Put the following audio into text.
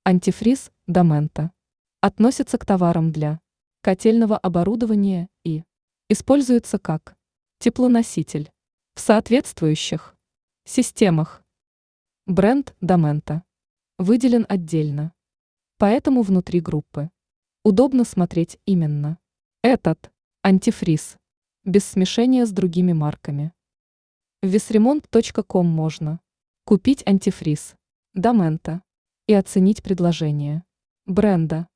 Антифриз Домента относится к товарам для котельного оборудования и используется как теплоноситель в соответствующих системах. Бренд Домента выделен отдельно, поэтому внутри группы удобно смотреть именно этот антифриз без смешения с другими марками. В весремонт.ком можно купить антифриз Домента и оценить предложение бренда.